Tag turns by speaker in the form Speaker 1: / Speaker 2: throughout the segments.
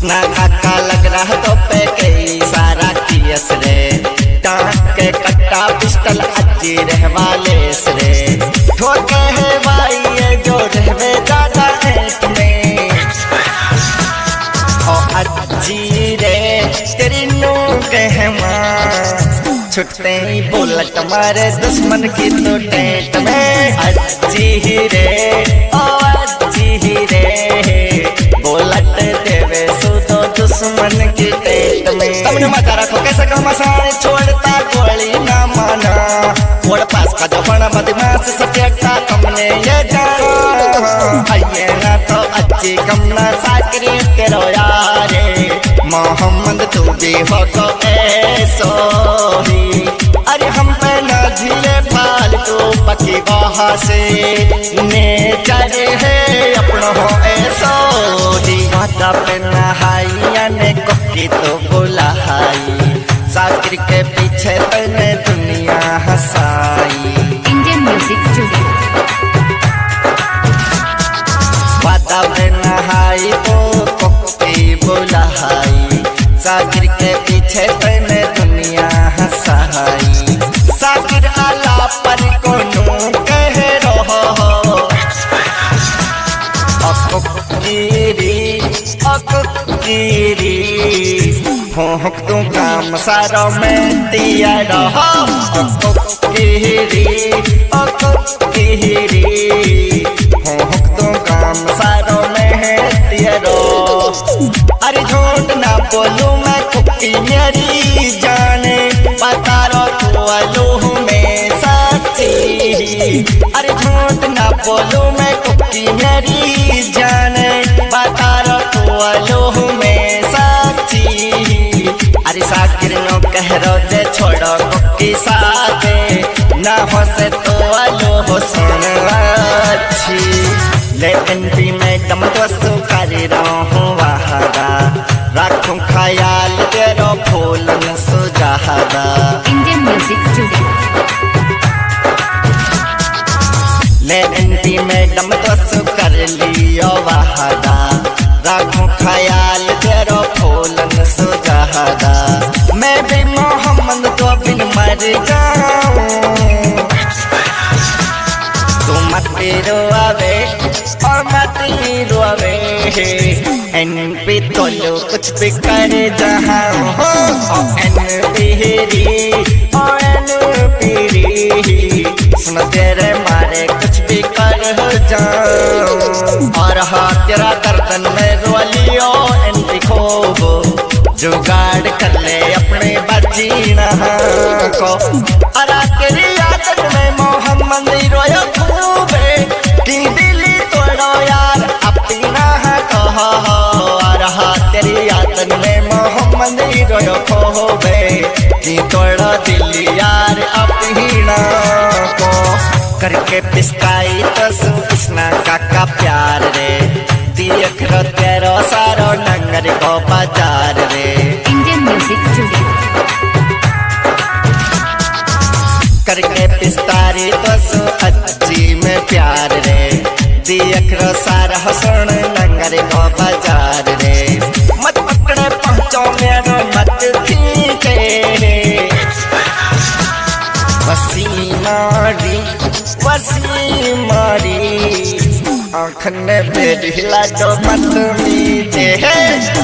Speaker 1: कृष्णा काका लग रहा तो पे कई सारा कियस रे, टाँग के कट्टा पिस्टल अज्जी रहवाले रे, ठोके है भाई ये जो रहवे दादा ऐट में। ओ अज्जी रे तेरी नू कहमा, छुटते ही बुलेट मारे दुश्मन की तो टेंट में। अज्जी रे ओ अज्जी रे, बुलेट देवे सुतो दुश्मन की टेंट में। तुमने मजा रखो कैसे घमासान छोड़ता गोली ना माना, वोड़ पास का जो बना बदमाश सत्याटा तुमने ये जाना। आइए ना तो अच्छी कमना साकरी तेरो यारे, मोहम्मद तू भी हो तो ऐसो ही। अरे हम पे ना झीले फालतू पकी वहाँ से, नेचर है अपनो हो ऐसो ही। माता पे नहाई ने कोकी तो बुलाई, साकिर के पीछे तने दुनिया हंसाई।
Speaker 2: Indian music studio.
Speaker 1: माता पे नहाई तो कोकी बुलाई, साकिर के पीछे तने दुनिया हंसाई। साकिर आला पर कोनो कह रहो अकुकीरी, भोंक तू काम सारो में दिया रहो। अकुकीरी अकुकीरी, भोंक तू काम सारो में दिया रहो। अरे झूठ ना बोलूं मैं कुकी मेरी जाने, बता रो तू अलूह में सच्ची। अरे झूठ ना बोलूं मैं कुकी मेरी जाने, बता रो तू अलूह में सच्ची। अरे साकिर नो कह रो जे छोड़ो कुकी साथे, ना हो से तो अलूह सुन अच्छी। लेकिन भी मैं दम दोस्तों कर रहा हूँ वाहदा, रखूं ख्याल तेरो फूल न सुजादा।
Speaker 2: Indian music studio.
Speaker 1: लेकिन भी मैं दम दोस्तों कर लियो वाहदा, रखूं ख्याल तेरो फूल न सुजादा। मैं भी मोहम्मद तो बिन मर जाऊं, तू मत रोवे और मत रोवे। एनपी तो लो कुछ भी कर जहाँ हो, एनपी और एनपी सुन तेरे मारे कुछ भी कर हो जाऊं। और हाँ तेरा गर्दन में रो लियो एनपी को, जुगाड़ कर ले अपने बचीना को। अरे तेरी आदत में मोहम्मद रोया खूबे, की दिली तोड़ो यार अपनी ना कहो। रहा तेरी आदत में मोहम्मद रोया खूबे, की तोड़ो दिली यार अपनी ना को। करके पिस्काई तो कृष्णा काका प्यार रे, देख रो तेरो सारो नंगर को बाजार रे।
Speaker 2: Indian music studio.
Speaker 1: करके पिस्तारी तो सो अच्छी में प्यार रे, देख रो सारा हसन नंगर को बाजार रे। मत पकड़े पहुंचो मेरो मत खींचे, वसी मारी आँख ने बेरिला जो मत मीचे है।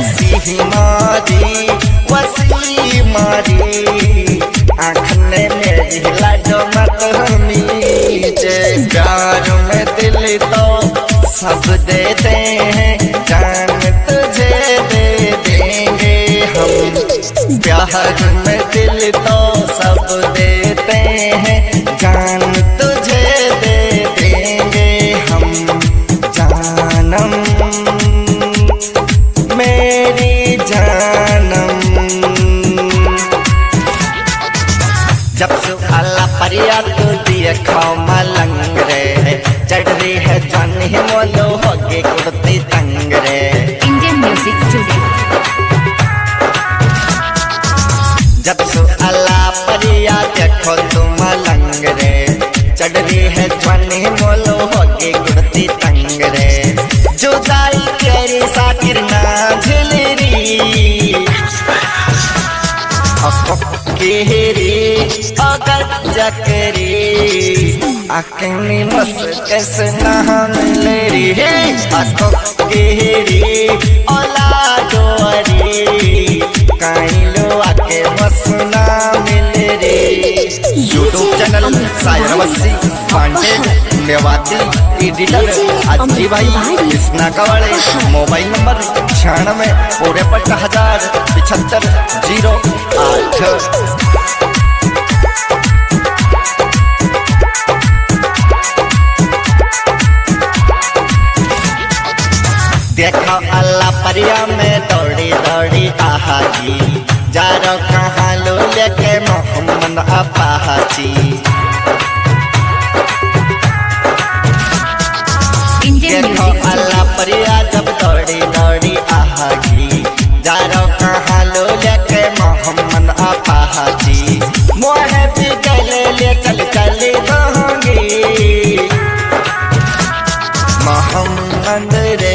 Speaker 1: वसी मारी आँख ने बेरिला जो मत मीचे। प्यार में दिल तो सब देते हैं, जान तुझे दे देंगे हम। प्यार में दिल तो सब देते हैं, जान तुझे दे देंगे हम। जानम मेरी जानम, जब से अल्लाह परिया तू दिए खाओ मलंग रे, चढ़ रही है जानी मोलो होगे कुर्ती तंग रे।
Speaker 2: Indian music studio.
Speaker 1: जब से अल्लाह परिया देखो तू मलंग रे, चढ़ रही है जानी मोलो होगे कुर्ती तंग रे। जुदाई तेरी साकिर ना झिल रही केहरी अगर जकरी अकनी मस कैसे नहा मिले रे अको केहरी औलादोरी काई लो आके मस ना मिले रे। यूट्यूब चैनल सायरवसी पांडे मेवाती एडिटर अज्जी भाई कृष्णा कवाड़े मोबाइल नंबर 96 देखो अल्लाह परिया में दौड़ी दौड़ी आहाजी जारो कहाँ लो लेके मोहम्मद अपाची। देखो अल्लाह परिया जब दौड़ी दौड़ी आहाजी जारो कहाँ लो लेके मोहम्मद अपाची। मोहे भी गले ले चल चली रहूंगी मोहम्मद रे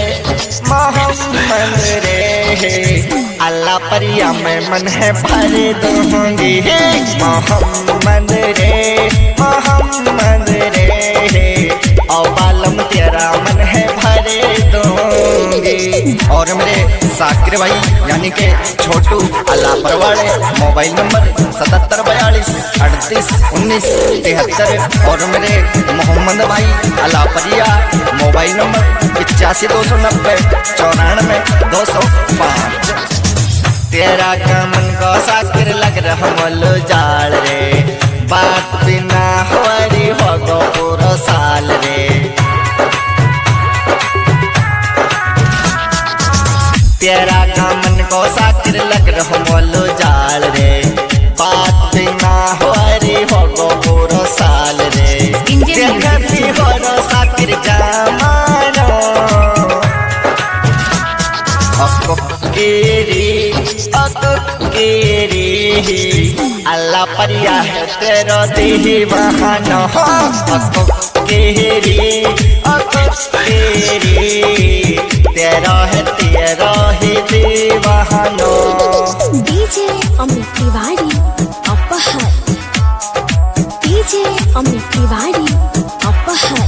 Speaker 1: अल्लाह परिया में मन है भरे दूंगी मोहम्मद रे और बालम तेरा मन है भरे दूंगी। और मेरे साकिर भाई यानी के छोटू अल्लाह परवाड़े मोबाइल नंबर 7742381973 और मेरे मोहम्मद भाई अल्लाह परिया मोबाइल नंबर 8529949205। तेरा कमन को साकिर लग रहा मोलो जाल रे बात बिना हमारी हो गो पूरा साल रे। तेरा कमन को साकिर लग रहा मोलो जाल रे बात बिना हमारी हो गो पूरा साल रे। देखा भी हो रो साकिर जामानो केरी अल्लाह परिया है तेरो दीवाना केरी तेरा है दीवाना।
Speaker 3: डीजे अमित तिवारी अपहर डीजे अमित तिवारी अपहर।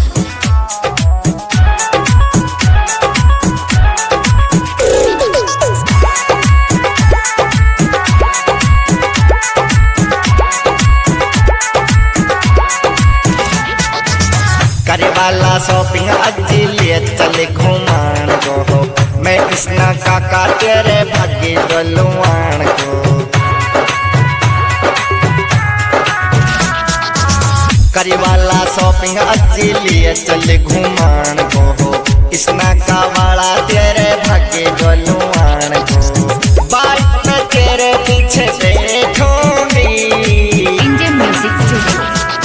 Speaker 1: करे वाला शॉपिंग अज्जी लिए चले घुमान को मैं कृष्णा काका तेरे भाग्य डलुआन को। करे वाला शॉपिंग अज्जी लिए चले घुमान को कृष्णा का वाला तेरे भाग्य डलुआन को। बाइक में तेरे पीछे बैठूंगी
Speaker 2: इंडियन म्यूजिक स्टूडियो।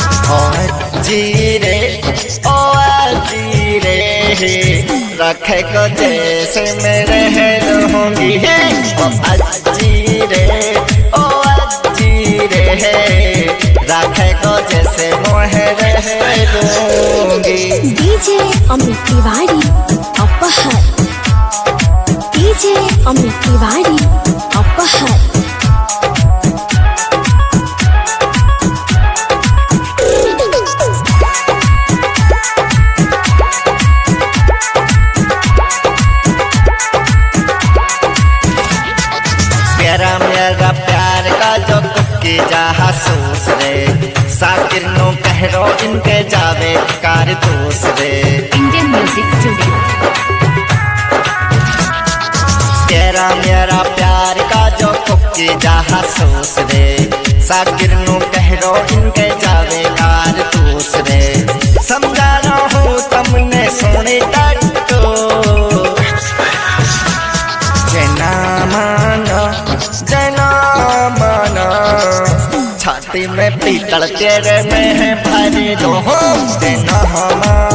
Speaker 1: रखे को जैसे मैं रह लूंगी अज्जी रे रखे को जैसे मोहे रह लूंगी।
Speaker 3: डीजे अमित तिवारी अपहर डीजे अमित तिवारी अपहर।
Speaker 1: मेरा प्यार का जो कुकी जासूस रे साकिर नो कह रो इनके जावे कारतूस रे।
Speaker 2: Indian music studio.
Speaker 1: तेरा मेरा प्यार का जो कुकी जासूस रे साकिर नो कह रो इनके जावे कारतूस रे। समझा रहा हूँ तुमने सोने तक छाती में पीतल तेरे में है भरी दो देना हमारा